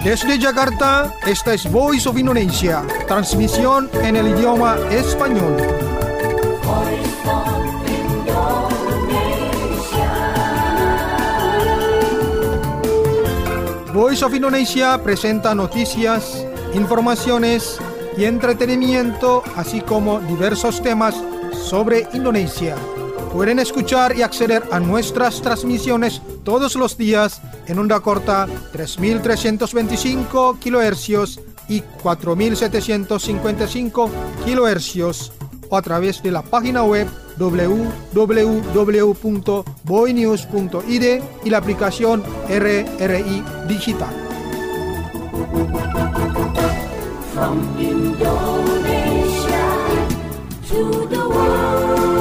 Desde Jakarta, esta es Voice of Indonesia, transmisión en el idioma español. Voice of Indonesia presenta noticias, informaciones y entretenimiento, así como diversos temas sobre Indonesia. Pueden escuchar y acceder a nuestras transmisiones todos los días en onda corta 3.325 kHz y 4.755 kHz o a través de la página web www.boinews.id y la aplicación RRI Digital. From Indonesia to the world.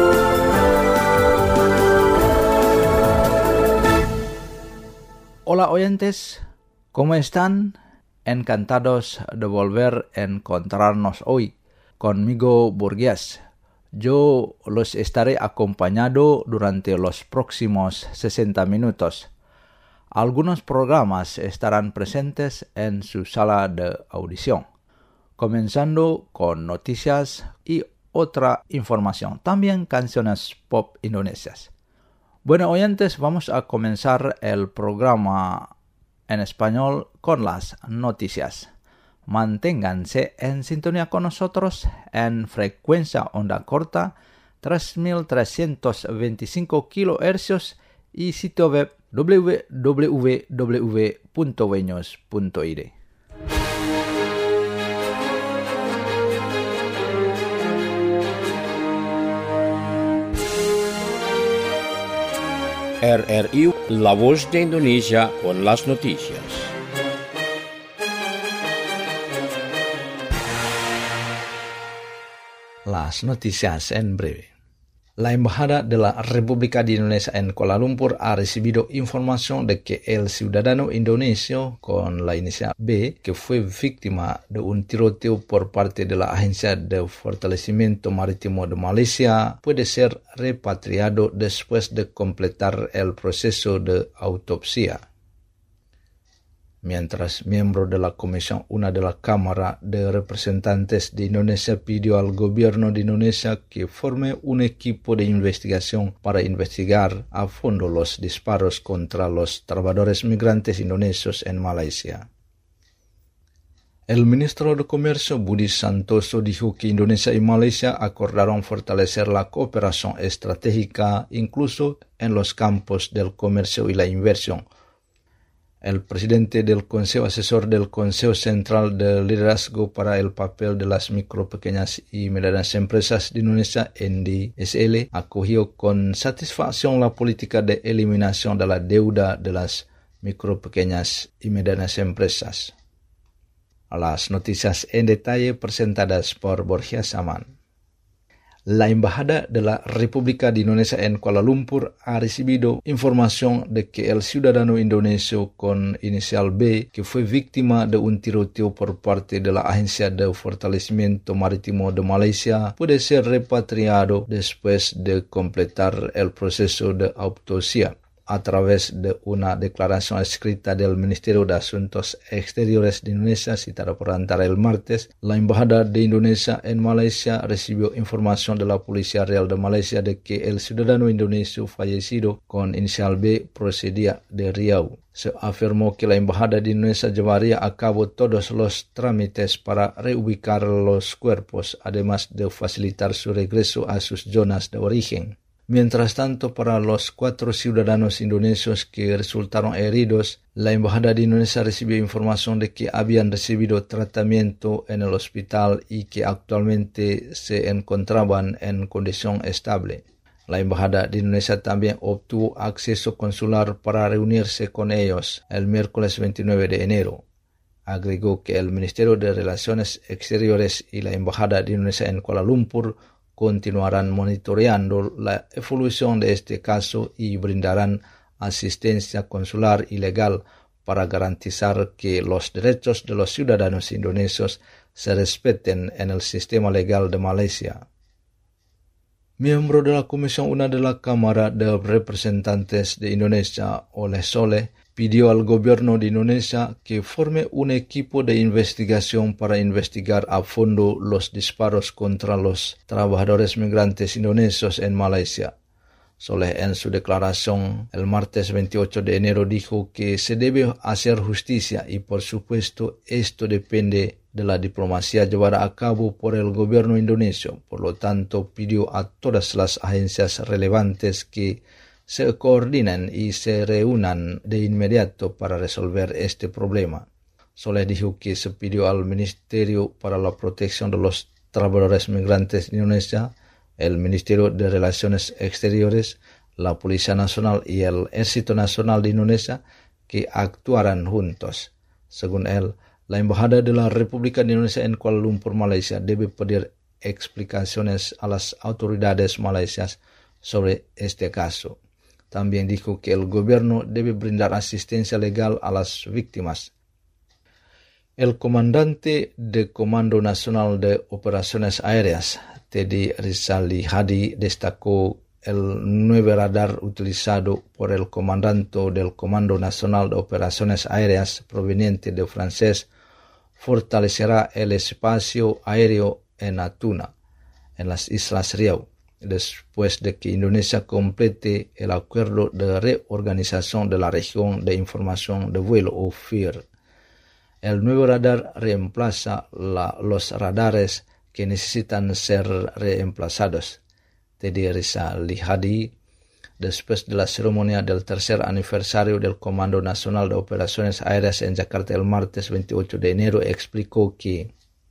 Hola oyentes, ¿cómo están? Encantados de volver a encontrarnos hoy. Conmigo Burgués. Yo los estaré acompañando durante los próximos 60 minutos. Algunos programas estarán presentes en su sala de audición, comenzando con noticias y otra información, también canciones pop indonesias. Bueno, oyentes, vamos a comenzar el programa en español con las noticias. Manténganse en sintonía con nosotros en frecuencia onda corta 3.325 kHz y sitio web www.boinews.id. RRI, la voz de Indonesia con las noticias. Las noticias en breve. La Embajada de la República de Indonesia en Kuala Lumpur ha recibido información de que el ciudadano indonesio con la inicial B, que fue víctima de un tiroteo por parte de la Agencia de Fortalecimiento Marítimo de Malaysia, puede ser repatriado después de completar el proceso de autopsia. Mientras miembro de la Comisión 1 de la Cámara de Representantes de Indonesia pidió al gobierno de Indonesia que forme un equipo de investigación para investigar a fondo los disparos contra los trabajadores migrantes indonesios en Malaysia. El ministro de Comercio Budi Santoso dijo que Indonesia y Malaysia acordaron fortalecer la cooperación estratégica incluso en los campos del comercio y la inversión. El presidente del Consejo Asesor del Consejo Central de Liderazgo para el Papel de las Micro, Pequeñas y Medianas Empresas de Indonesia, NDSL, acogió con satisfacción la política de eliminación de la deuda de las micro, pequeñas y medianas empresas. Las noticias en detalle presentadas por Borja Saman. La Embajada de la República de Indonesia en Kuala Lumpur ha recibido información de que el ciudadano indonesio con inicial B, que fue víctima de un tiroteo por parte de la Agencia de Fortalecimiento Marítimo de Malaysia, puede ser repatriado después de completar el proceso de autopsia. A través de una declaración escrita del Ministerio de Asuntos Exteriores de Indonesia citada por Antara el martes, la Embajada de Indonesia en Malaysia recibió información de la Policía Real de Malaysia de que el ciudadano indonesio fallecido con inicial B procedía de Riau. Se afirmó que la Embajada de Indonesia llevaría a cabo todos los trámites para reubicar los cuerpos, además de facilitar su regreso a sus zonas de origen. Mientras tanto, para los 4 ciudadanos indonesios que resultaron heridos, la Embajada de Indonesia recibió información de que habían recibido tratamiento en el hospital y que actualmente se encontraban en condición estable. La Embajada de Indonesia también obtuvo acceso consular para reunirse con ellos el miércoles 29 de enero. Agregó que el Ministerio de Relaciones Exteriores y la Embajada de Indonesia en Kuala Lumpur continuarán monitoreando la evolución de este caso y brindarán asistencia consular y legal para garantizar que los derechos de los ciudadanos indonesios se respeten en el sistema legal de Malaysia. Miembro de la Comisión 1 de la Cámara de Representantes de Indonesia, Oleh Soleh, pidió al gobierno de Indonesia que forme un equipo de investigación para investigar a fondo los disparos contra los trabajadores migrantes indonesios en Malaysia. Soleh en su declaración el martes 28 de enero dijo que se debe hacer justicia y por supuesto esto depende de la diplomacia llevada a cabo por el gobierno indonesio. Por lo tanto, pidió a todas las agencias relevantes que se coordinen y se reúnan de inmediato para resolver este problema. Soleh dijo que se pidió al Ministerio para la Protección de los Trabajadores Migrantes de Indonesia, el Ministerio de Relaciones Exteriores, la Policía Nacional y el Ejército Nacional de Indonesia que actuaran juntos. Según él, la Embajada de la República de Indonesia en Kuala Lumpur, Malaysia, debe pedir explicaciones a las autoridades malaysias sobre este caso. También dijo que el gobierno debe brindar asistencia legal a las víctimas. El comandante del Comando Nacional de Operaciones Aéreas, Teddy Rizali Hadi, destacó el nuevo radar utilizado por el comandante del Comando Nacional de Operaciones Aéreas proveniente de francés fortalecerá el espacio aéreo en Natuna, en las Islas Riau, después de que Indonesia complete el acuerdo de reorganización de la región de información de vuelo o FIR. El nuevo radar reemplaza los radares que necesitan ser reemplazados. Teddy Rizali Hadi, después de la ceremonia del tercer aniversario del Comando Nacional de Operaciones Aéreas en Jakarta el martes 28 de enero, explicó que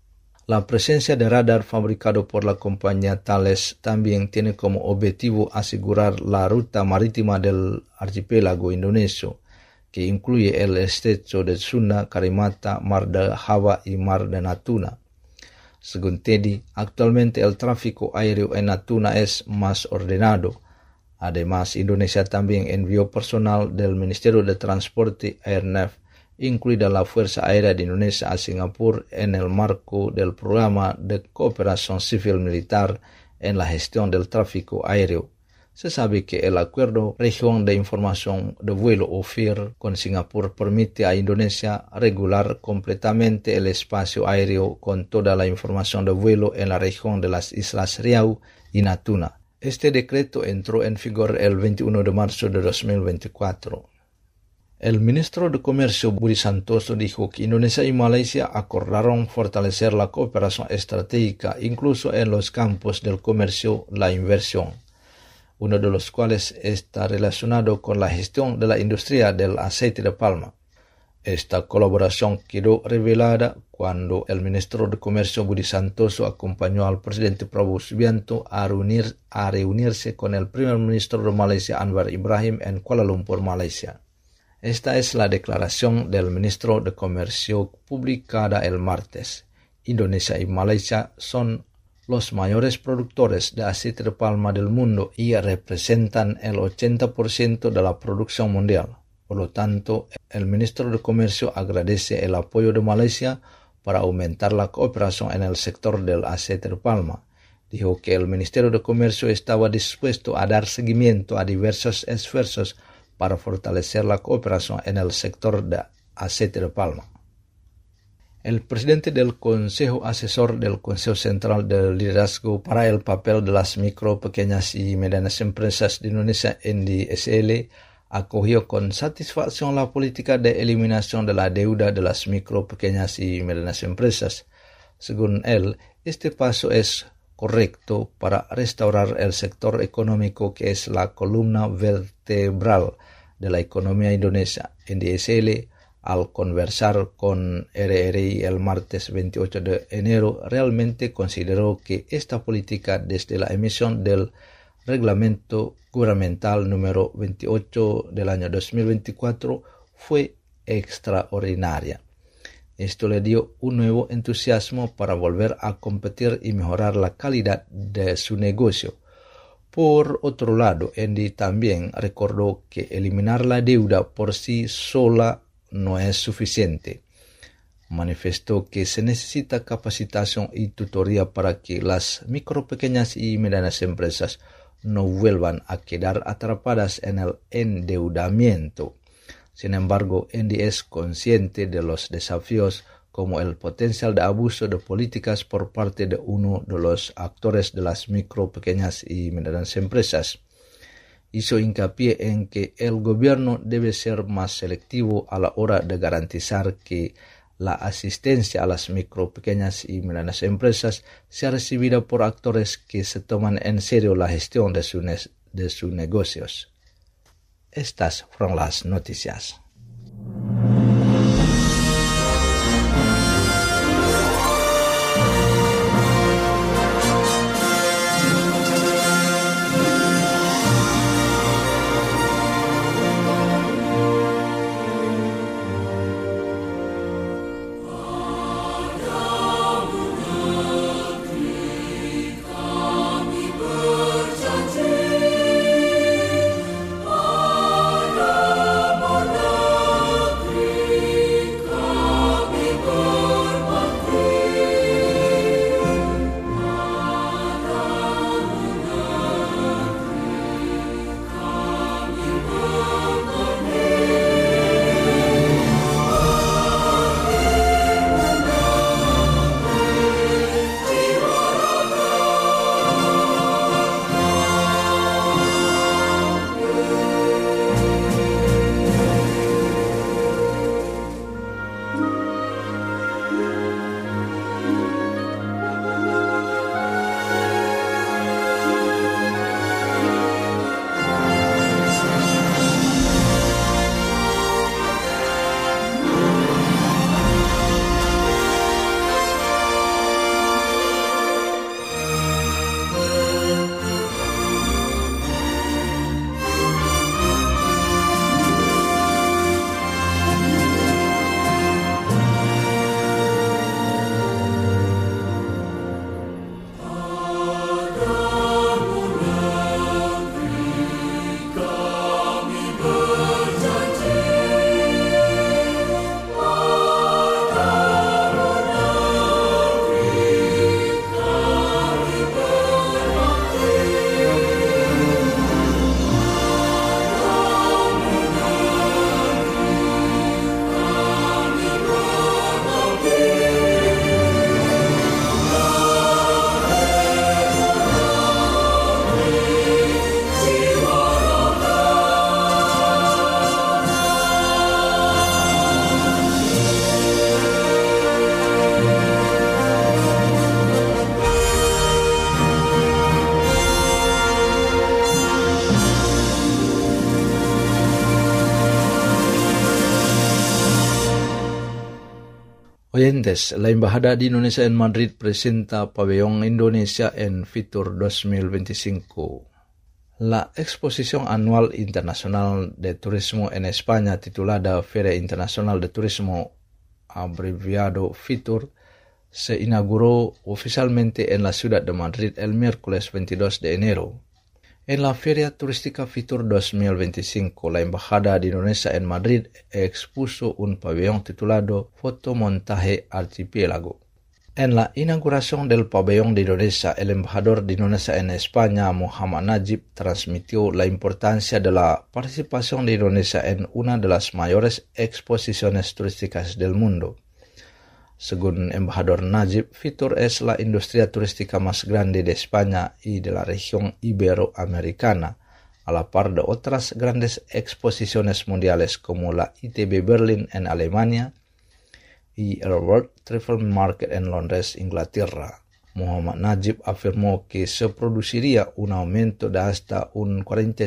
la presencia de radar fabricado por la compañía Thales también tiene como objetivo asegurar la ruta marítima del archipiélago indonesio, que incluye el estrecho de Sunda, Karimata, Mar de Java y Mar de Natuna. Según Teddy, actualmente el tráfico aéreo en Natuna es más ordenado. Además, Indonesia también envió personal del Ministerio de Transporte Airnav, incluida la Fuerza Aérea de Indonesia, a Singapur en el marco del programa de cooperación civil-militar en la gestión del tráfico aéreo. Se sabe que el Acuerdo Región de Información de Vuelo o FIR con Singapur permite a Indonesia regular completamente el espacio aéreo con toda la información de vuelo en la región de las Islas Riau y Natuna. Este decreto entró en vigor el 21 de marzo de 2024. El ministro de Comercio Budi Santoso dijo que Indonesia y Malaysia acordaron fortalecer la cooperación estratégica incluso en los campos del comercio, la inversión, uno de los cuales está relacionado con la gestión de la industria del aceite de palma. Esta colaboración quedó revelada cuando el ministro de Comercio Budi Santoso acompañó al presidente Prabowo Subianto a reunirse con el primer ministro de Malaysia Anwar Ibrahim en Kuala Lumpur, Malaysia. Esta es la declaración del ministro de Comercio publicada el martes. Indonesia y Malaysia son los mayores productores de aceite de palma del mundo y representan el 80% de la producción mundial. Por lo tanto, el ministro de Comercio agradece el apoyo de Malaysia para aumentar la cooperación en el sector del aceite de palma. Dijo que el Ministerio de Comercio estaba dispuesto a dar seguimiento a diversos esfuerzos para fortalecer la cooperación en el sector de aceite de palma. El presidente del Consejo Asesor del Consejo Central del Liderazgo para el Papel de las Micro, Pequeñas y Medianas Empresas de Indonesia, NDSL, acogió con satisfacción la política de eliminación de la deuda de las micro, pequeñas y medianas empresas. Según él, este paso es correcto para restaurar el sector económico que es la columna vertebral de la economía indonesia. NDSL, al conversar con RRI el martes 28 de enero, realmente consideró que esta política desde la emisión del Reglamento Gubernamental número 28 del año 2024 fue extraordinaria. Esto le dio un nuevo entusiasmo para volver a competir y mejorar la calidad de su negocio. Por otro lado, Andy también recordó que eliminar la deuda por sí sola no es suficiente. Manifestó que se necesita capacitación y tutoría para que las micro, pequeñas y medianas empresas no vuelvan a quedar atrapadas en el endeudamiento. Sin embargo, Andy es consciente de los desafíos como el potencial de abuso de políticas por parte de uno de los actores de las micro, pequeñas y medianas empresas. Hizo hincapié en que el gobierno debe ser más selectivo a la hora de garantizar que la asistencia a las micro, pequeñas y medianas empresas sea recibida por actores que se toman en serio la gestión de sus negocios. Estas fueron las noticias. Oyentes, la Embajada de Indonesia en Madrid presenta Pabellón Indonesia en Fitur 2025. La exposición anual internacional de turismo en España, titulada Feria Internacional de Turismo, abreviado Fitur, se inauguró oficialmente en la ciudad de Madrid el miércoles 22 de enero. En la Feria Turística Fitur 2025, la Embajada de Indonesia en Madrid expuso un pabellón titulado Fotomontaje Archipiélago. En la inauguración del pabellón de Indonesia, el embajador de Indonesia en España, Muhammad Najib, transmitió la importancia de la participación de Indonesia en una de las mayores exposiciones turísticas del mundo. Según embajador Najib, Fitur es la industria turística más grande de España y de la región iberoamericana, a la par de otras grandes exposiciones mundiales como la ITB Berlín en Alemania y el World Travel Market en Londres, Inglaterra. Muhammad Najib afirmó que se produciría un aumento de hasta un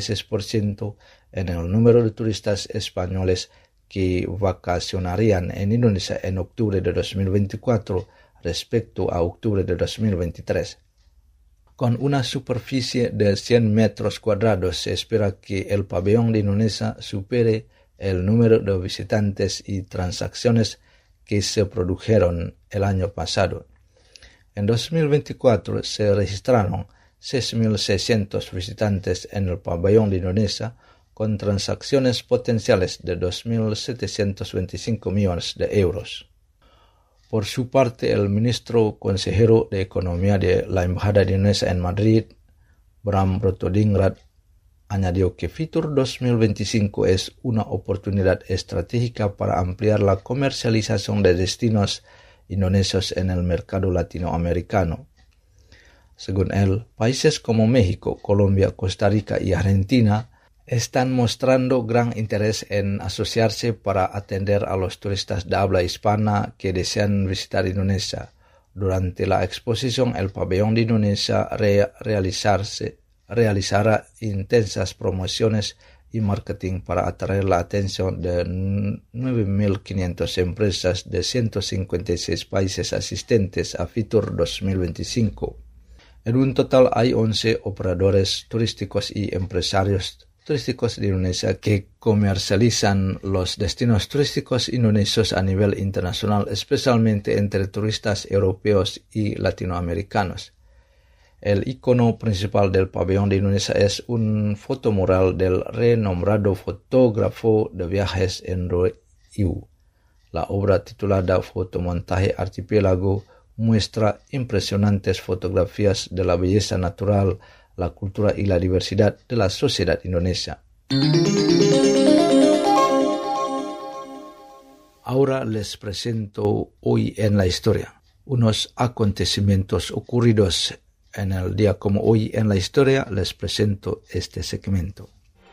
46% en el número de turistas españoles que vacacionarían en Indonesia en octubre de 2024 respecto a octubre de 2023. Con una superficie de 100 metros cuadrados, se espera que el pabellón de Indonesia supere el número de visitantes y transacciones que se produjeron el año pasado. En 2024 se registraron 6.600 visitantes en el pabellón de Indonesia, con transacciones potenciales de 2.725 millones de euros. Por su parte, el ministro consejero de Economía de la Embajada de Indonesia en Madrid, Bram Brotodingrat, Añadió que Fitur 2025 es una oportunidad estratégica para ampliar la comercialización de destinos indonesios en el mercado latinoamericano. Según él, países como México, Colombia, Costa Rica y Argentina están mostrando gran interés en asociarse para atender a los turistas de habla hispana que desean visitar Indonesia. Durante la exposición, el pabellón de Indonesia realizará intensas promociones y marketing para atraer la atención de 9.500 empresas de 156 países asistentes a Fitur 2025. En un total hay 11 operadores turísticos y empresarios turísticos de Indonesia que comercializan los destinos turísticos indonesios a nivel internacional, especialmente entre turistas europeos y latinoamericanos. El icono principal del pabellón de Indonesia es un fotomural del renombrado fotógrafo de viajes Endro Iu. La obra titulada Fotomontaje Archipiélago muestra impresionantes fotografías de la belleza natural, la cultura y la diversidad de la sociedad indonesia. Ahora les presento hoy en la historia unos acontecimientos ocurridos en el día como hoy en la historia. Les presento este segmento.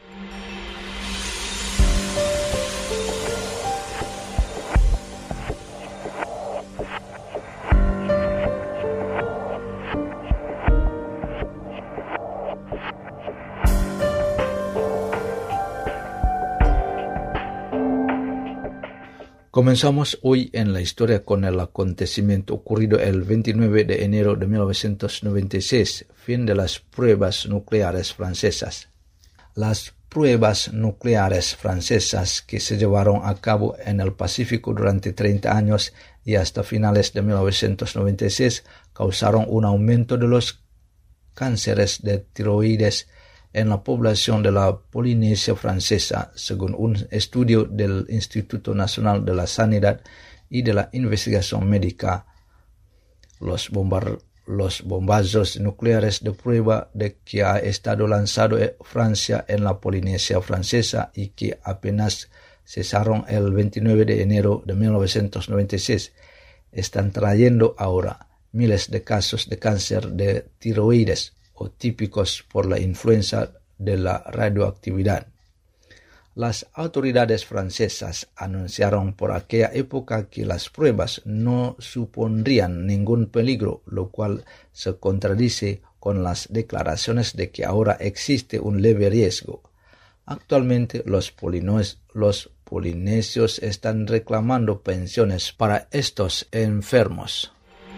Comenzamos hoy en la historia con el acontecimiento ocurrido el 29 de enero de 1996, fin de las pruebas nucleares francesas. Las pruebas nucleares francesas que se llevaron a cabo en el Pacífico durante 30 años y hasta finales de 1996 causaron un aumento de los cánceres de tiroides en la población de la Polinesia francesa, según un estudio del Instituto Nacional de la Sanidad y de la Investigación Médica. Los bombazos nucleares de prueba de que ha estado lanzado Francia en la Polinesia francesa y que apenas cesaron el 29 de enero de 1996 están trayendo ahora miles de casos de cáncer de tiroides o típicos por la influencia de la radioactividad. Las autoridades francesas anunciaron por aquella época que las pruebas no supondrían ningún peligro, lo cual se contradice con las declaraciones de que ahora existe un leve riesgo. Actualmente los polinesios están reclamando pensiones para estos enfermos.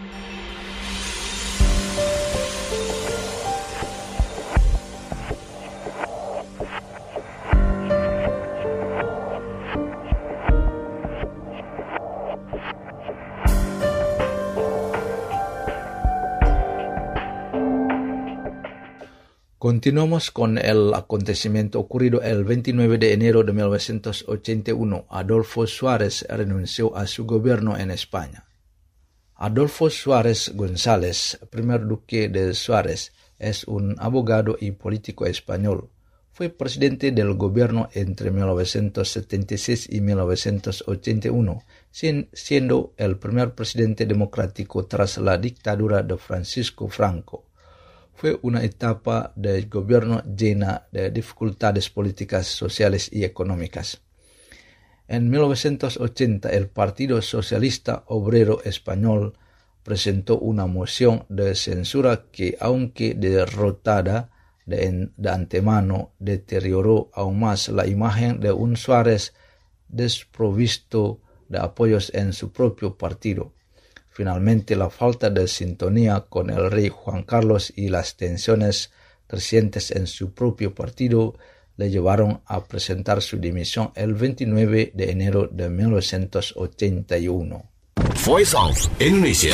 Continuamos con el acontecimiento ocurrido el 29 de enero de 1981. Adolfo Suárez renunció a su gobierno en España. Adolfo Suárez González, primer duque de Suárez, es un abogado y político español. Fue presidente del gobierno entre 1976 y 1981, siendo el primer presidente democrático tras la dictadura de Francisco Franco. Fue una etapa del gobierno llena de dificultades políticas, sociales y económicas. En 1980, el Partido Socialista Obrero Español presentó una moción de censura que, aunque derrotada de antemano, deterioró aún más la imagen de un Suárez desprovisto de apoyos en su propio partido. Finalmente, la falta de sintonía con el rey Juan Carlos y las tensiones crecientes en su propio partido le llevaron a presentar su dimisión el 29 de enero de 1981. Voice of Indonesia.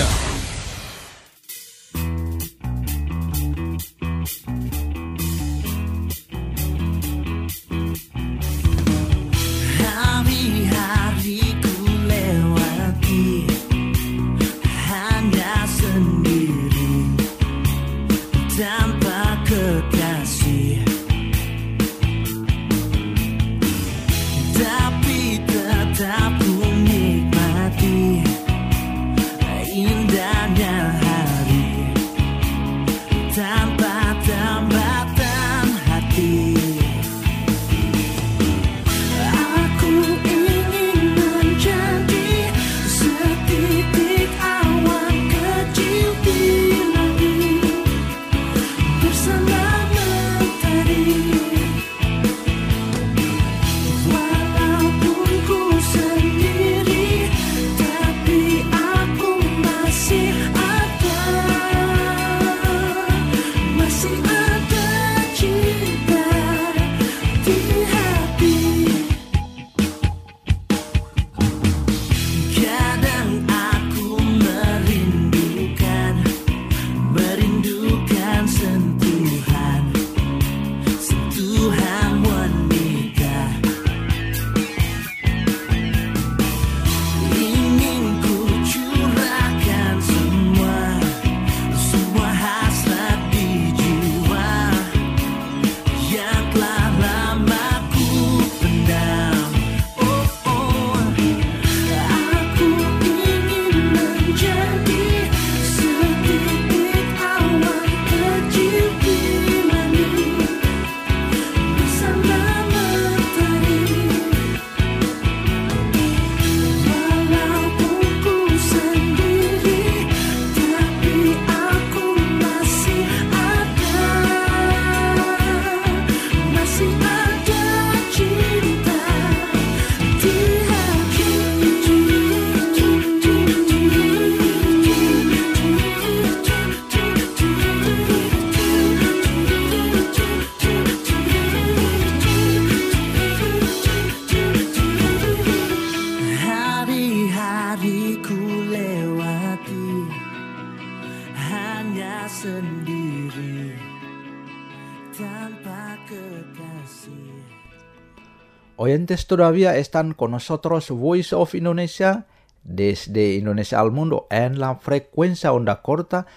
sendiri tanpa kekasih. Oyentes todavía están con nosotros Voice of Indonesia desde Indonesia al mundo en la frecuencia onda corta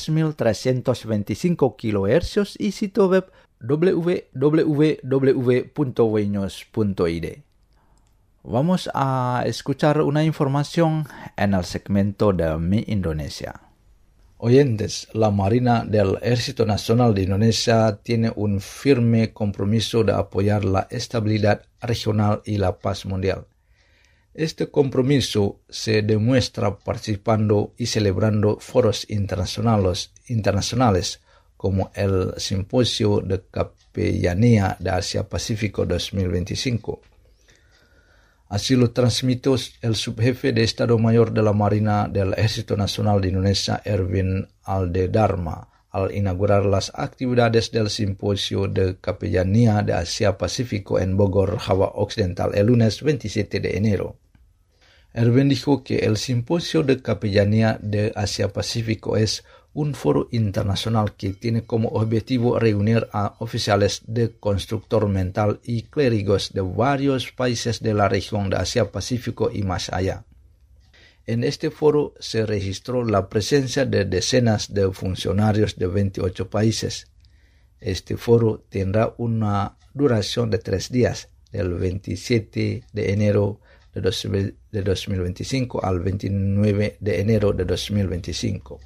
3325 kHz y sitio web www.voinews.id. Vamos a escuchar una información en el segmento de Mi Indonesia. Oyentes, la Marina del Ejército Nacional de Indonesia tiene un firme compromiso de apoyar la estabilidad regional y la paz mundial. Este compromiso se demuestra participando y celebrando foros internacionales como el Simposio de Capellanía de Asia-Pacífico 2025. Así lo transmitió el subjefe de Estado Mayor de la Marina del Ejército Nacional de Indonesia, Erwin Aldedharma, al inaugurar las actividades del Simposio de Capellanía de Asia-Pacífico en Bogor, Java Occidental, el lunes 27 de enero. Erwin dijo que el Simposio de Capellanía de Asia-Pacífico es un foro internacional que tiene como objetivo reunir a oficiales de constructor mental y clérigos de varios países de la región de Asia-Pacífico y más allá. En este foro se registró la presencia de decenas de funcionarios de 28 países. Este foro tendrá una duración de 3 días, del 27 de enero de 2025 al 29 de enero de 2025.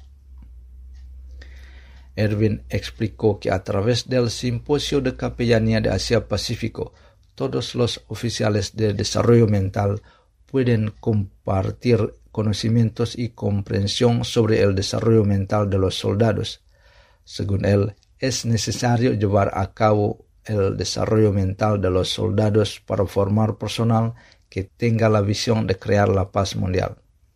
Erwin explicó que a través del Simposio de Capellanía de Asia-Pacífico, todos los oficiales de desarrollo mental pueden compartir conocimientos y comprensión sobre el desarrollo mental de los soldados. Según él, es necesario llevar a cabo el desarrollo mental de los soldados para formar personal que tenga la visión de crear la paz mundial.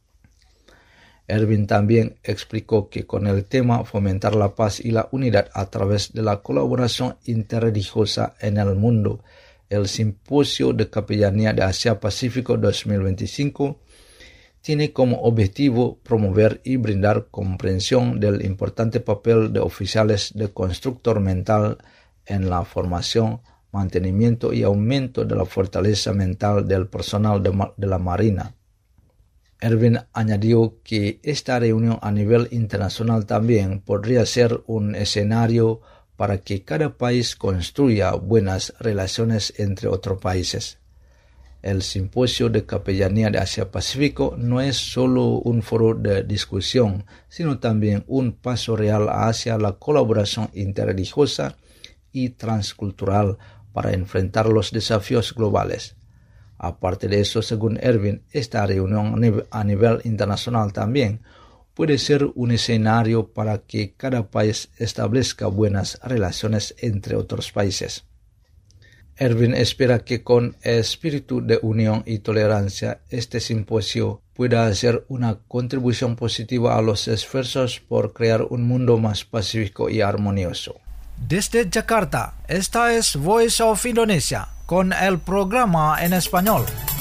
Erwin también explicó que con el tema fomentar la paz y la unidad a través de la colaboración interreligiosa en el mundo, el Simposio de Capellanía de Asia-Pacífico 2025 tiene como objetivo promover y brindar comprensión del importante papel de oficiales de constructor mental en la formación, mantenimiento y aumento de la fortaleza mental del personal de la Marina. Erwin añadió que esta reunión a nivel internacional también podría ser un escenario para que cada país construya buenas relaciones entre otros países. El Simposio de Capellanía de Asia-Pacífico no es solo un foro de discusión, sino también un paso real hacia la colaboración interreligiosa y transcultural para enfrentar los desafíos globales. Aparte de eso, según Erwin, esta reunión a nivel internacional también puede ser un escenario para que cada país establezca buenas relaciones entre otros países. Erwin espera que con espíritu de unión y tolerancia, este simposio pueda hacer una contribución positiva a los esfuerzos por crear un mundo más pacífico y armonioso. Desde Jakarta, esta es Voice of Indonesia con el programa en español.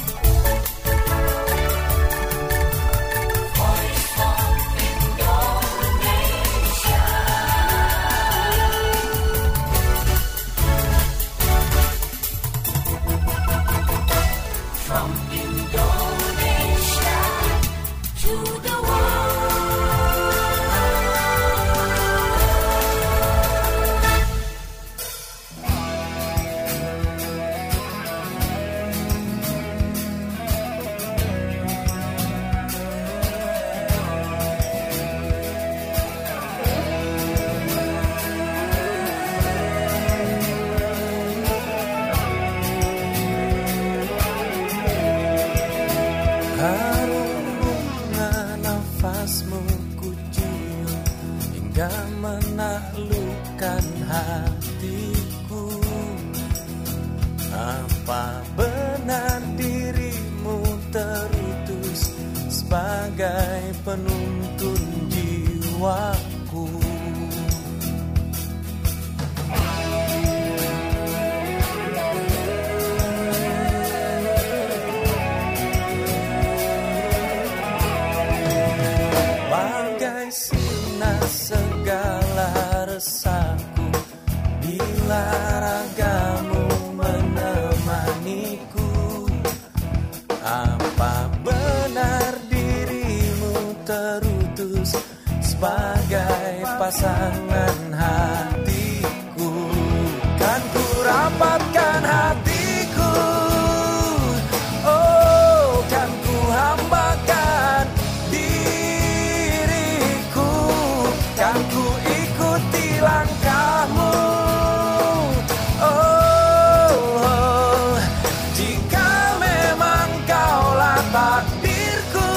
menaklukkan hatiku. Apa benar dirimu terutus sebagai penuntun jiwaku? Bagai sinar segala rasaku bila ragamu menemaniku. Apa benar dirimu terutus sebagai pasangan hatiku? Kan ku rapatkan hatiku, oh kan ku hambakan diriku, kan ku ikuti langkahmu. Oh, jika memang kaulah takdirku.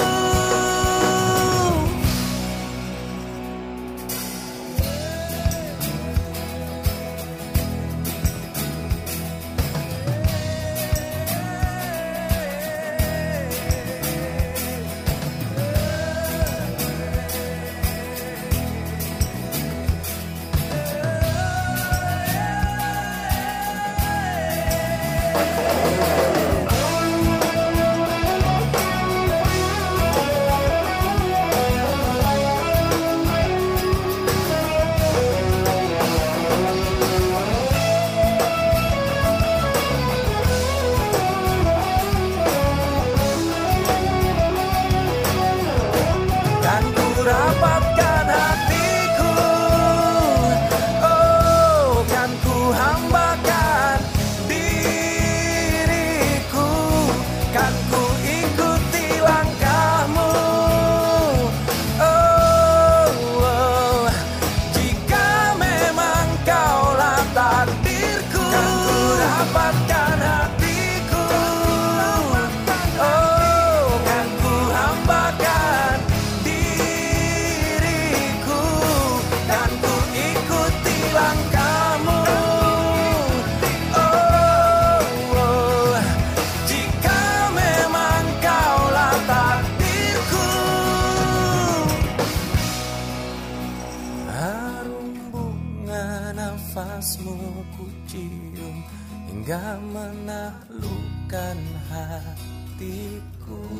Rapatkan hatiku, oh kan ku hambakan diriku, kan ku ikuti langkahmu. Oh, jika memang kaulah takdirku, kan ku rapatkan hatiku, oh kan ku hambakan langkahmu. Oh, jika memang kaulah takdirku. Harum bunga nafasmu ku cium hingga menaklukkan hatiku.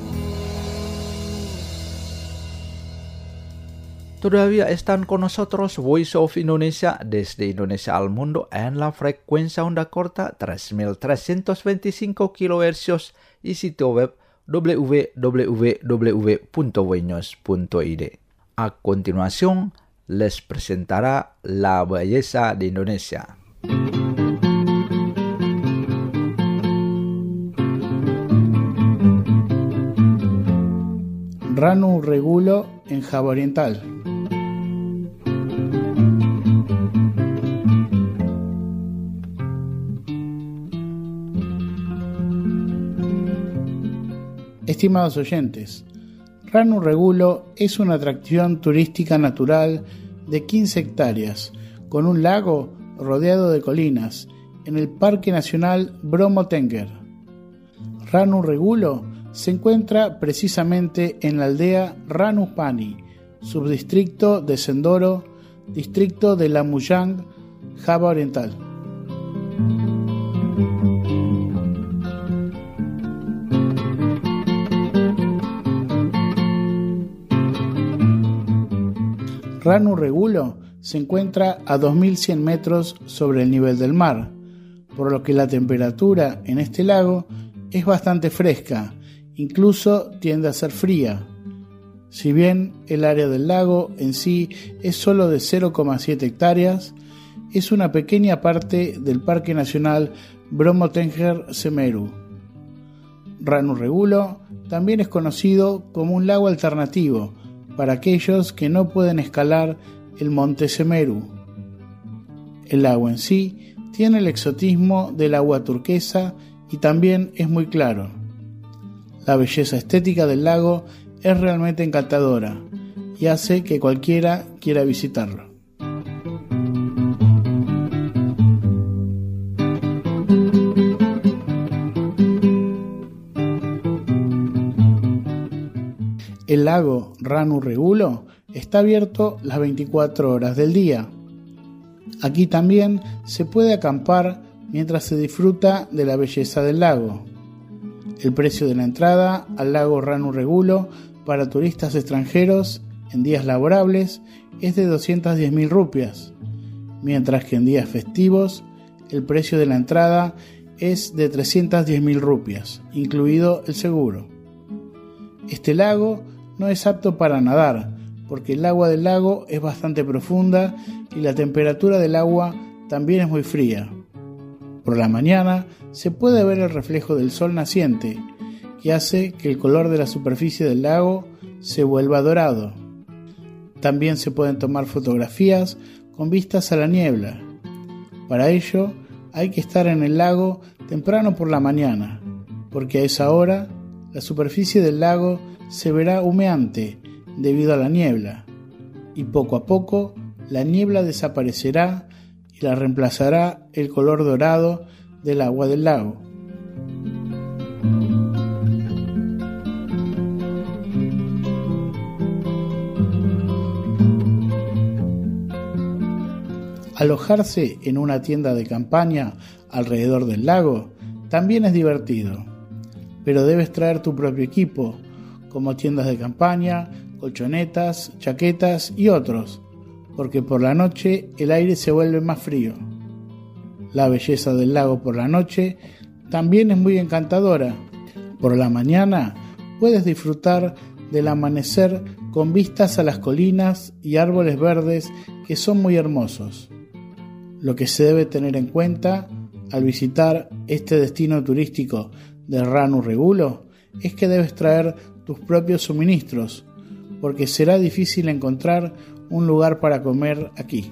Todavía están con nosotros Voice of Indonesia desde Indonesia al mundo en la frecuencia onda corta 3325 kHz y sitio web www.voinews.id. A continuación, les presentará la belleza de Indonesia. Ranu Regulo en Java Oriental. Estimados oyentes, Ranu Regulo es una atracción turística natural de 15 hectáreas, con un lago rodeado de colinas, en el Parque Nacional Bromo Tengger. Ranu Regulo se encuentra precisamente en la aldea Ranu Pani, subdistrito de Sendoro, distrito de Lamuyang, Java Oriental. Ranu Regulo se encuentra a 2100 metros sobre el nivel del mar, por lo que la temperatura en este lago es bastante fresca, incluso tiende a ser fría. Si bien el área del lago en sí es solo de 0,7 hectáreas, es una pequeña parte del Parque Nacional Bromo Tengger Semeru. Ranu Regulo también es conocido como un lago alternativo para aquellos que no pueden escalar el monte Semeru. El lago en sí tiene el exotismo del agua turquesa y también es muy claro. La belleza estética del lago es realmente encantadora y hace que cualquiera quiera visitarlo. El lago Ranu Regulo está abierto las 24 horas del día. Aquí también se puede acampar mientras se disfruta de la belleza del lago. El precio de la entrada al lago Ranu Regulo para turistas extranjeros en días laborables es de 210.000 rupias mientras que en días festivos el precio de la entrada es de 310.000 rupias, incluido el seguro. Este lago no es apto para nadar, porque el agua del lago es bastante profunda y la temperatura del agua también es muy fría. Por la mañana se puede ver el reflejo del sol naciente, que hace que el color de la superficie del lago se vuelva dorado. También se pueden tomar fotografías con vistas a la niebla. Para ello hay que estar en el lago temprano por la mañana, porque a esa hora la superficie del lago se verá humeante debido a la niebla, y poco a poco la niebla desaparecerá y la reemplazará el color dorado del agua del lago. Alojarse en una tienda de campaña alrededor del lago también es divertido, pero debes traer tu propio equipo, como tiendas de campaña, colchonetas, chaquetas y otros, porque por la noche el aire se vuelve más frío. La belleza del lago por la noche también es muy encantadora. Por la mañana puedes disfrutar del amanecer con vistas a las colinas y árboles verdes que son muy hermosos. Lo que se debe tener en cuenta al visitar este destino turístico de Ranu Regulo es que debes traer tus propios suministros, porque será difícil encontrar un lugar para comer aquí.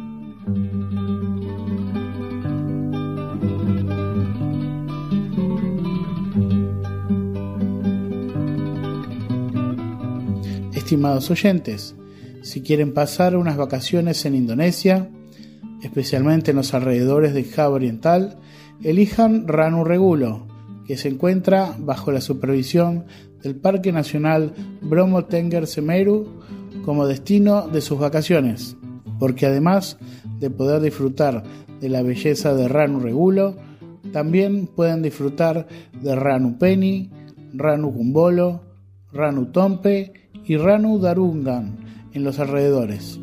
Estimados oyentes, si quieren pasar unas vacaciones en Indonesia, especialmente en los alrededores de Java Oriental, elijan Ranu Regulo, que se encuentra bajo la supervisión del Parque Nacional Bromo Tengger Semeru como destino de sus vacaciones, porque además de poder disfrutar de la belleza de Ranu Regulo, también pueden disfrutar de Ranu Peni, Ranu Kumbolo, Ranu Tompe y Ranu Darungan en los alrededores.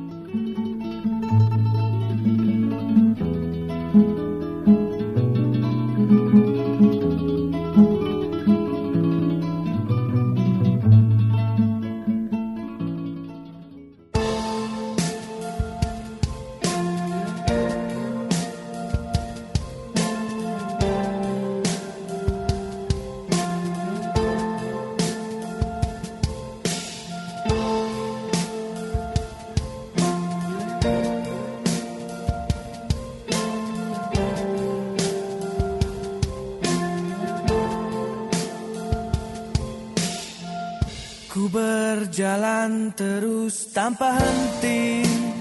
Ku berjalan terus tanpa henti,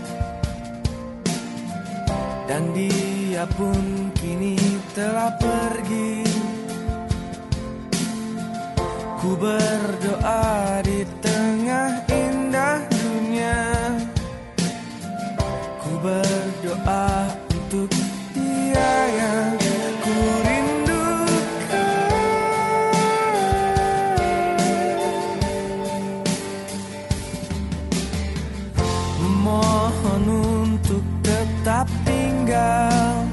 dan dia pun kini telah pergi. Ku berdoa di tengah indah dunia, ku berdoa untuk dia yang ku mohon untuk tetap tinggal,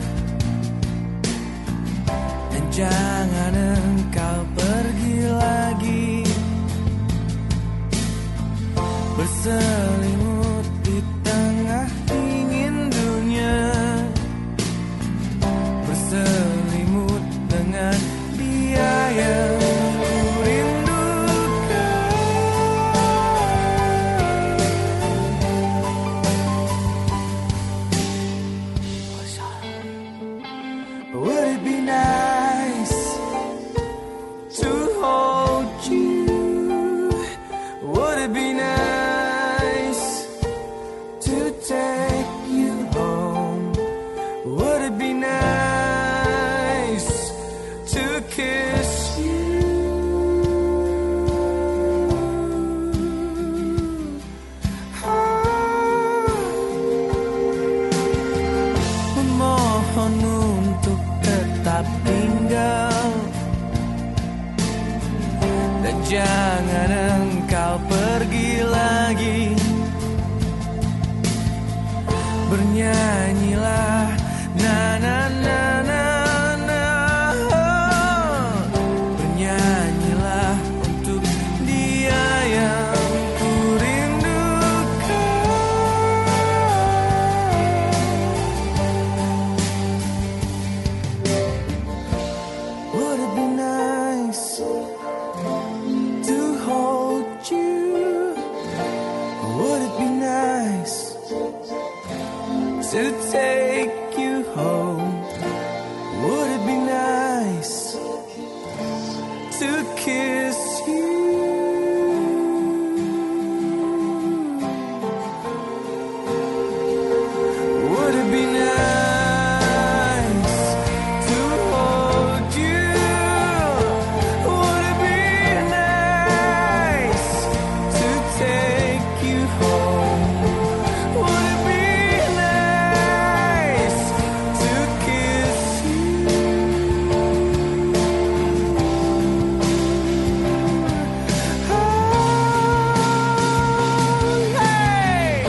dan jangan engkau pergi lagi, berselimut di tengah dingin dunia, berselimut dengan dia yang jangan engkau pergi lagi, bernyanyilah na na na na na. Bernyanyilah untuk dia yang ku rindukan. Would it be nice to hold you? Would it be nice to take you home? Would it be nice to kiss you? Would it be nice to hold you? Would it be nice to take you home? Would it be nice to kiss you? Oh, hey!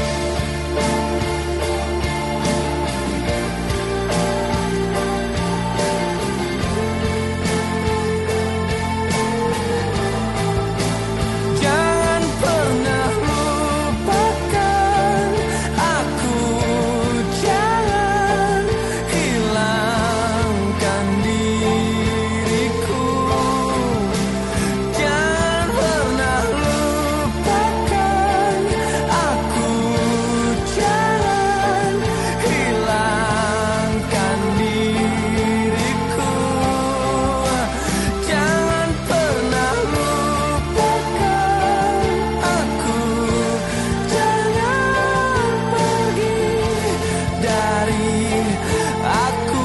Jangan pernah lupakan aku, jangan hilangkan diriku. Jangan pernah lupakan aku, jangan hilangkan diriku. Jangan pernah lupakan aku, jangan pergi dari aku.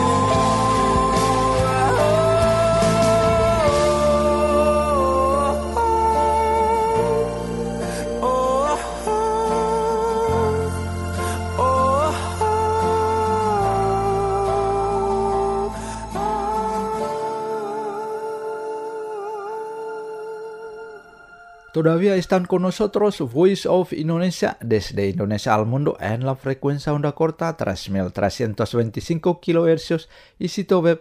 Todavía están con nosotros Voice of Indonesia desde Indonesia al mundo en la frecuencia onda corta 3.325 kHz y sitio web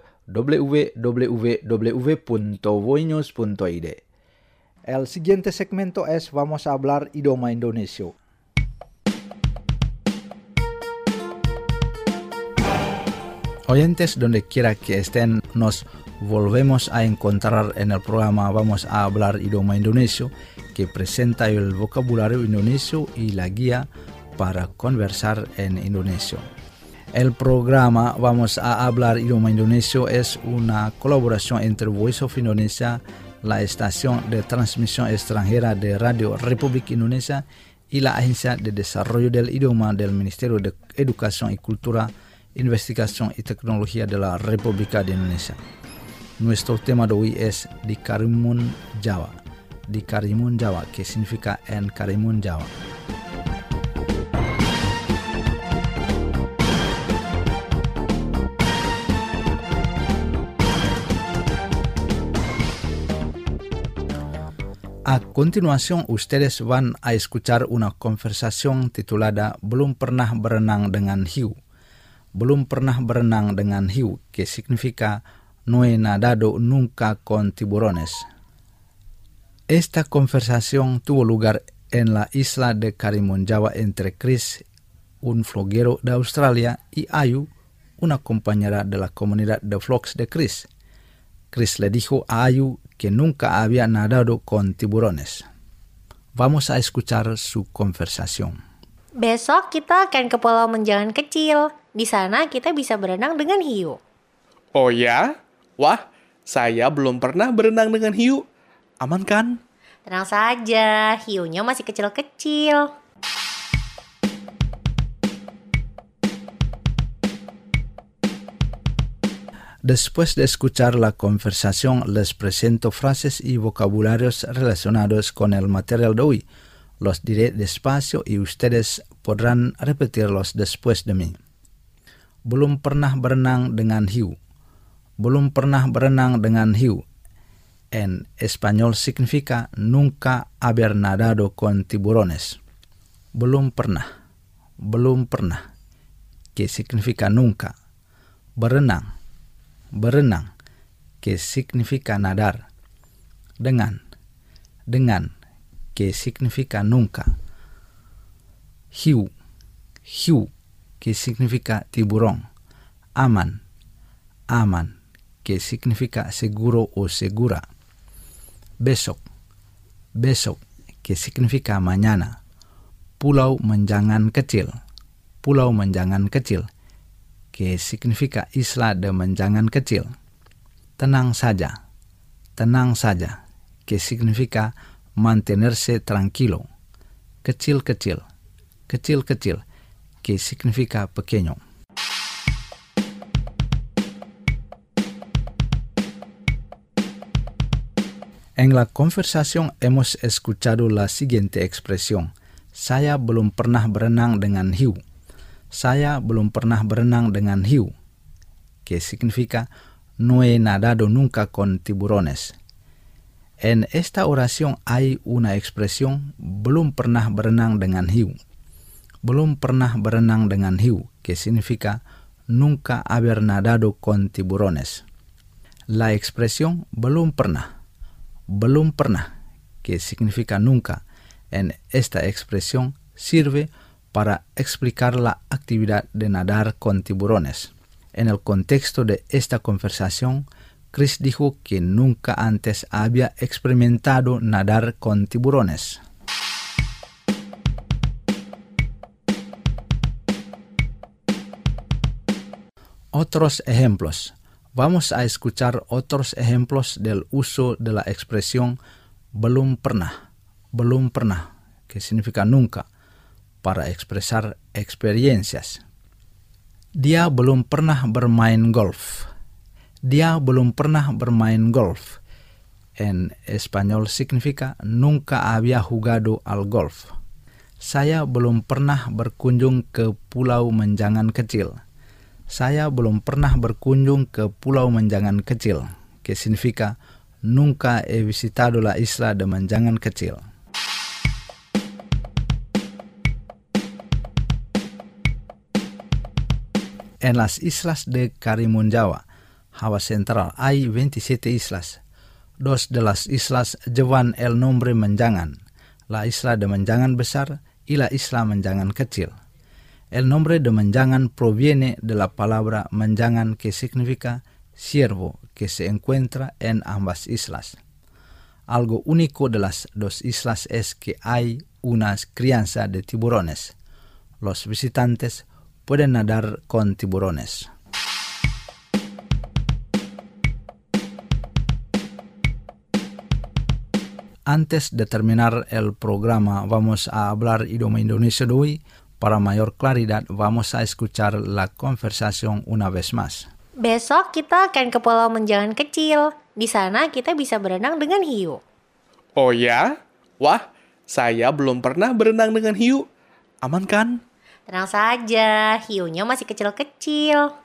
www.voinews.id. El siguiente segmento es Vamos a hablar idioma Indonesia. Oyentes, donde quiera que estén, nos volvemos a encontrar en el programa Vamos a hablar idioma Indonesia, que presenta el vocabulario indonesio y la guía para conversar en indonesio. El programa Vamos a hablar idioma Indonesia es una colaboración entre Voice of Indonesia, la estación de transmisión extranjera de Radio Republik Indonesia y la Agencia de Desarrollo del Idioma del Ministerio de Educación y Cultura, Investigación y Tecnología de la República de Indonesia. Nuestro tema de hoy es Di Karimun Jawa. Di Karimun Jawa, que significa en Karimun Jawa. A continuación, ustedes van a escuchar una conversación titulada Belum pernah berenang dengan hiu. Belum pernah berenang dengan hiu, que significa no he nadado nunca con tiburones. Esta conversación tuvo lugar en la isla de Karimun Jawa entre Chris, un vloguero de Australia, y Ayu, una compañera de la comunidad de vlogs de Chris. Chris le dijo a Ayu que nunca había nadado con tiburones. Vamos a escuchar su conversación. Besok kita akan ke Pulau Menjangan Kecil. Di sana kita bisa berenang dengan hiu. Oh ya? Wah, saya belum pernah berenang dengan hiu. Aman kan? Tenang saja, hiunya masih kecil-kecil. Después de escuchar la conversación, les presento frases y vocabularios relacionados con el material de hoy. Los diré despacio y ustedes podrán repetirlos después de mí. Belum pernah berenang dengan hiu. Belum pernah berenang dengan hiu. En español significa nunca haber nadado con tiburones. Belum pernah. Belum pernah. que significa nunca. Berenang, berenang, que significa nadar. Dengan, que significa nunca. Hiu, que significa tiburón. Aman, que significa seguro o segura. Besok, que significa mañana. Pulau Menjangan Kecil, que significa isla de Menjangan Kecil. Tenang saja, que significa mantenerse tranquilo. Kecil-kecil, que significa pequeño. En la conversación hemos escuchado la siguiente expresión. Saya belum pernah berenang dengan hiu. Saya belum pernah berenang dengan hiu, que significa no he nadado nunca con tiburones. En esta oración hay una expresión belum pernah berenang dengan hiu. Belum pernah berenang dengan hiu, que significa nunca haber nadado con tiburones. La expresión belum pernah, que significa nunca, en esta expresión sirve para explicar la actividad de nadar con tiburones. En el contexto de esta conversación, Chris dijo que nunca antes había experimentado nadar con tiburones. Otros ejemplos. Vamos a escuchar otros ejemplos del uso de la expresión belum pernah, que significa nunca, para expresar experiencias. Dia belum pernah bermain golf. En español significa nunca había jugado al golf. Saya belum pernah berkunjung ke Pulau Menjangan Kecil. Saya belum pernah berkunjung ke Pulau Menjangan Kecil, que significa nunca he visitado la isla de Menjangan Kecil. En las islas de Karimun Jawa, Java Central, hay 27 islas. Dos de las islas llevan el nombre Menjangan, la isla de Menjangan Besar y la isla Menjangan Kecil. El nombre de Menjangan proviene de la palabra Menjangan, que significa ciervo, que se encuentra en ambas islas. Algo único de las dos islas es que hay una crianza de tiburones. Los visitantes pueden nadar con tiburones. Antes de terminar el programa, vamos a hablar idioma Indonesia de hoy. Para mayor claridad, vamos a escuchar la conversación una vez más. Besok kita akan ke Pulau Menjangan Kecil. Di sana kita bisa berenang dengan hiu. Oh ya? Wah, saya belum pernah berenang dengan hiu. Aman kan? Tenang saja, hiunya masih kecil-kecil.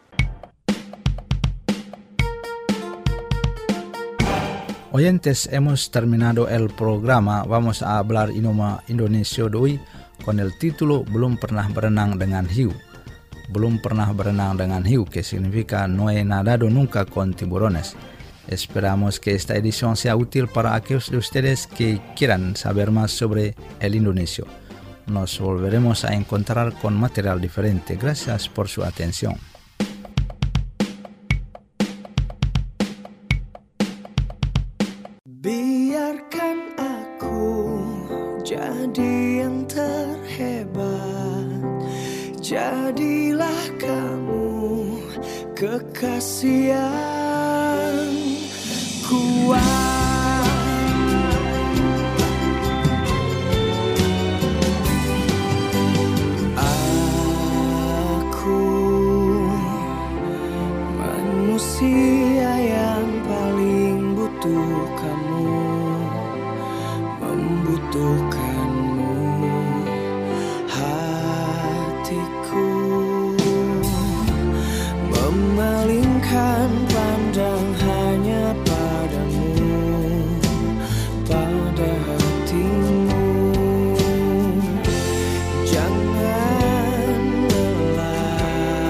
Oyentes, hemos terminado el programa. Vamos a hablar idioma Indonesia de hoy con el título Belum pernah berenang dengan hiu. Belum pernah berenang dengan hiu, que significa no he nadado nunca con tiburones. Esperamos que esta edición sea útil para aquellos de ustedes que quieran saber más sobre el indonesio. Nos volveremos a encontrar con material diferente. Gracias por su atención. Biarkan aku jadi yang terhebat. Jadilah kamu kekasih yang kuat. Manusia yang paling butuh kamu, membutuhkanmu, hatiku memalingkan pandang hanya padamu, pada hatimu. Jangan lelah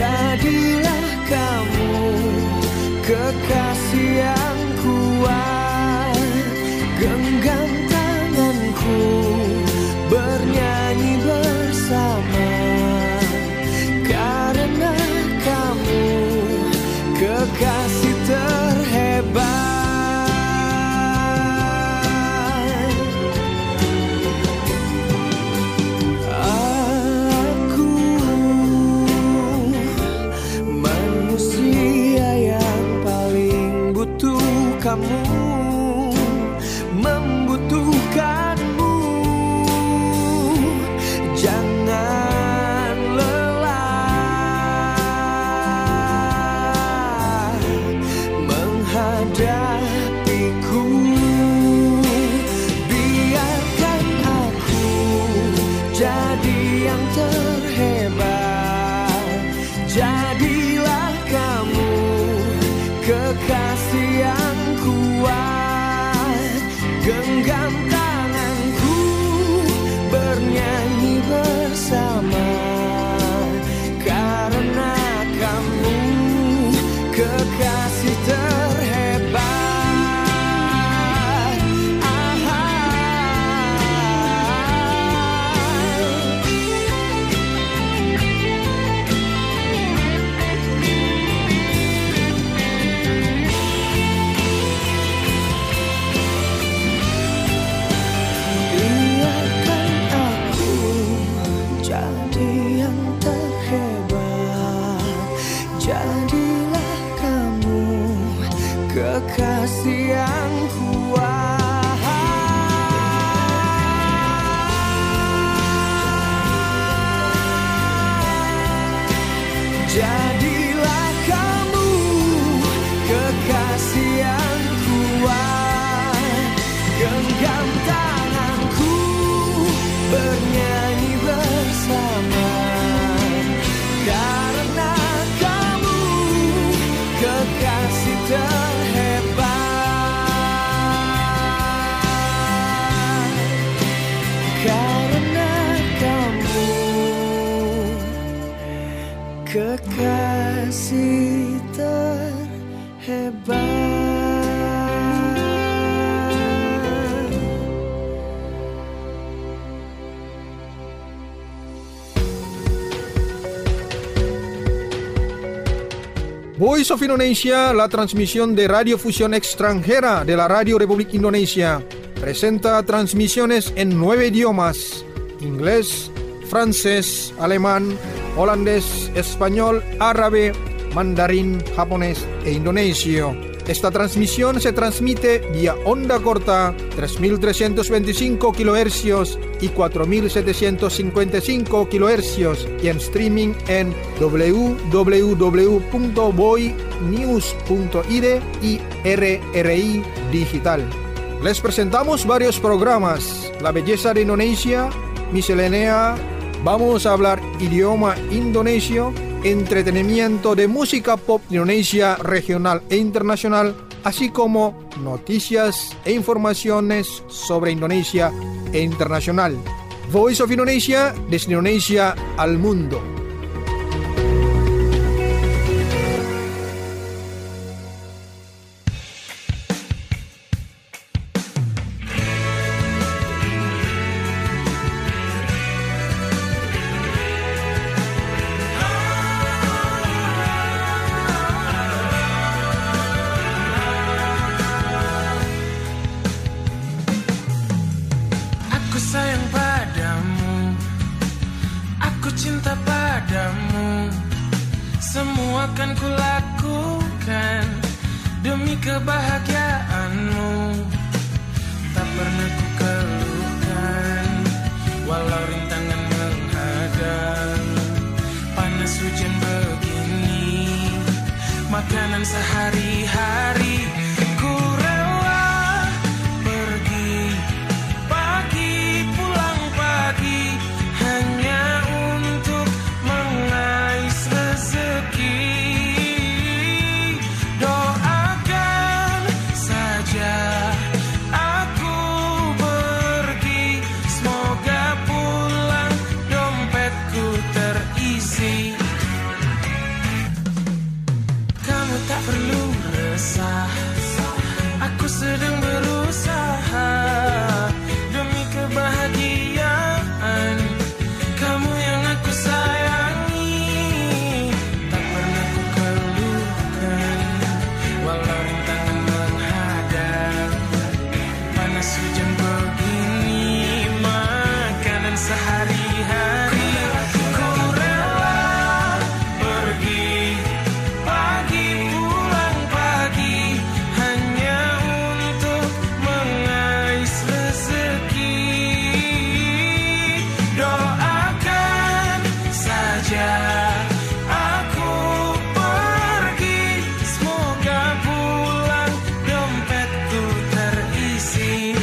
Jadilah kamu kekasih yang kuat, genggam tanganku, bernyanyi bersama, karena kamu kekasih terhebat. Kamu membutuhkanmu, jangan lelah menghadapiku. Biarkan aku jadi yang terhebat. Jadilah kamu kekasih yang kuat, genggam tanganku, bernyanyi bersama, karena kamu kekasih terhebat. Kekasih yang kuat. Jadilah kamu kekasih yang kuat, genggam tanganku, bernyanyi bersama, karena kamu kekasih terhebat. Karena kamu kekasih terhebat. Voice of Indonesia, la transmisión de radiofusión extranjera de la Radio Republic Indonesia, presenta transmisiones en 9 idiomas: inglés, francés, alemán, holandés, español, árabe, mandarín, japonés e indonesio. Esta transmisión se transmite vía onda corta 3.325 kHz y 4.755 kHz y en streaming en www.boynews.id y RRI Digital. Les presentamos varios programas: La Belleza de Indonesia, Miscelánea, vamos a hablar idioma indonesio, entretenimiento de música pop Indonesia regional e internacional, así como noticias e informaciones sobre Indonesia e internacional. Voice of Indonesia, desde Indonesia al mundo. Makanan sehari-hari, ku rela pergi pagi, pulang pagi, hanya untuk mengais rezeki. Doakan saja aku pergi, semoga pulang dompetku terisi. perlu resah, aku sedang berusaha demi kebahagiaan kamu yang aku sayangi. Tak pernah ku keluhkan walau rintangan menghadap, panas hujan begini, makanan sehari-hari. Ku rela pergi pagi pulang pagi hanya untuk mengais rezeki. Doakan saja aku pergi, semoga pulang dompetku terisi.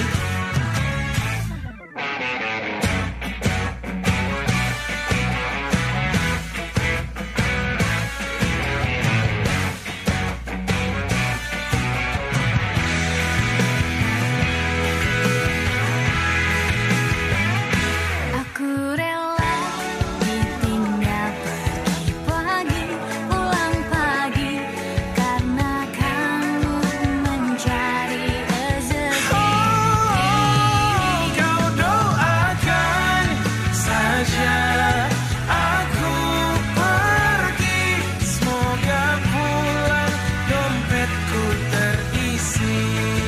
Aku rela ditinggal pergi pagi, pulang pagi karena kamu mencari rezeki. Kau doakan saja aku pergi, semoga pulang dompetku terisi.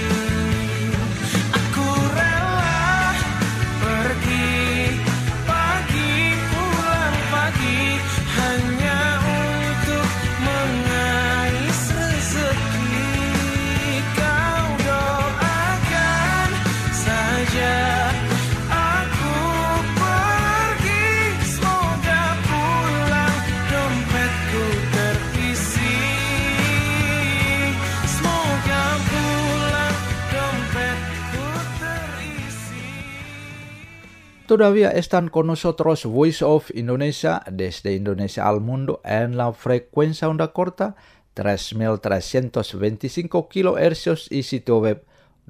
Aku rela pergi pagi pulang pagi hanya untuk mengais rezeki. Kau doakan saja aku pergi, semoga pulang dompetku terisi. Semoga pulang dompetku terisi. Todavía están con nosotros Voice of Indonesia desde Indonesia al mundo en la frecuencia onda corta 3325 kHz y sitio web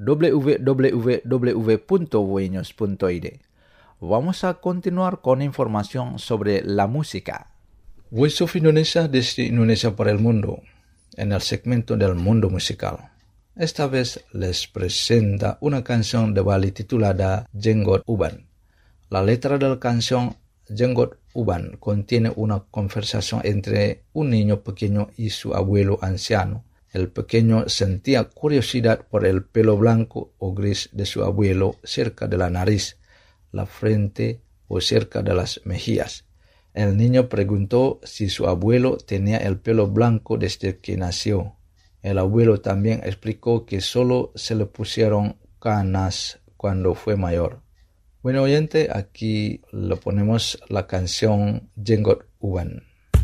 www.voinews.id. Vamos a continuar con información sobre la música. Voice of Indonesia desde Indonesia para el mundo, en el segmento del mundo musical. Esta vez les presenta una canción de Bali titulada Jenggot Uban. La letra de la canción Jenggot Uban contiene una conversación entre un niño pequeño y su abuelo anciano. El pequeño sentía curiosidad por el pelo blanco o gris de su abuelo cerca de la nariz, la frente o cerca de las mejillas. El niño preguntó si su abuelo tenía el pelo blanco desde que nació. El abuelo también explicó que solo se le pusieron canas cuando fue mayor. Bueno, oyente, aquí le ponemos la canción Jenggot Uban.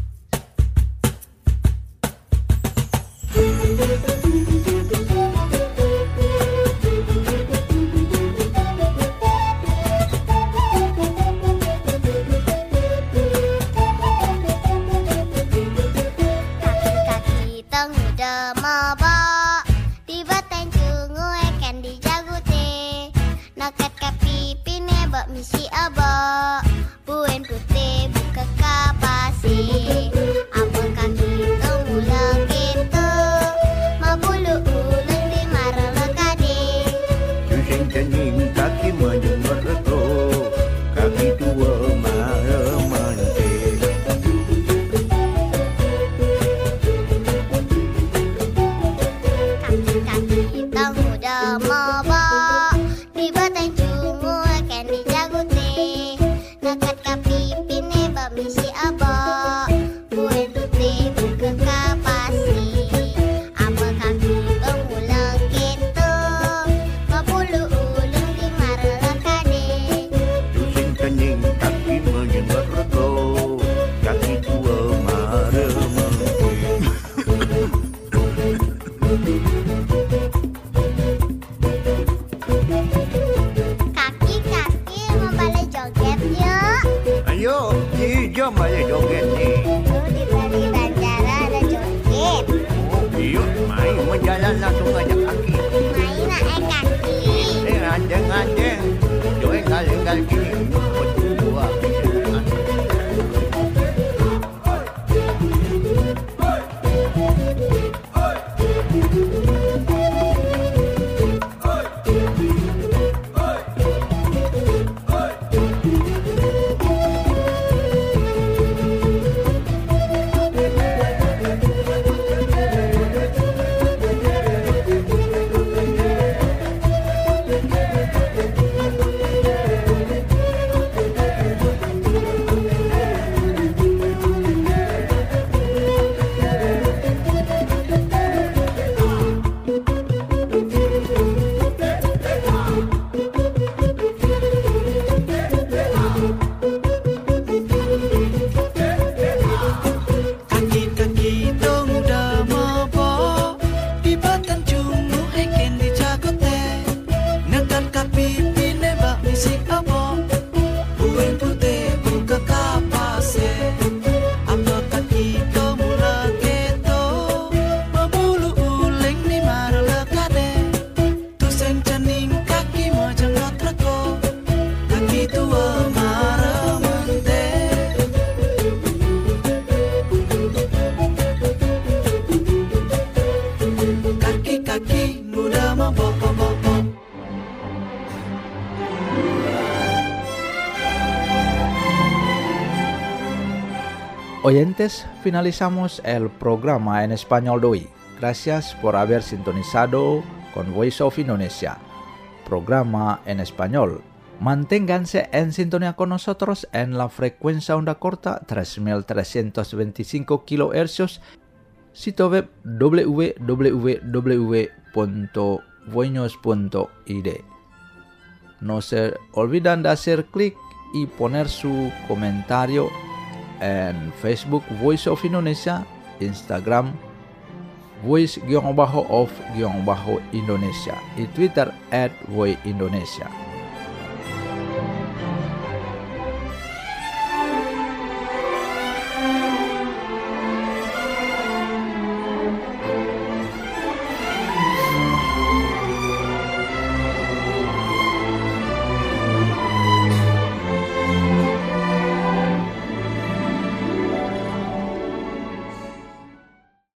Kaki tengu dema ba, tiba tenjungu eken di jagute, nakat kapi pine bak misi aba, buen putih buka kapasi, abang kaki tengu legitu, mabulu ulang di marah lekade. Pusing kening kaki menjenggot reto, kaki tua marah mantik. oyentes, finalizamos el programa en español de hoy. Gracias por haber sintonizado con Voice of Indonesia, programa en español. Manténganse en sintonía con nosotros en la frecuencia onda corta 3325 kHz, sitio web www.voinos.id. No se olviden de hacer clic y poner su comentario en Facebook Voice of Indonesia, Instagram Voice_of_Indonesia y Twitter @voiceindonesia.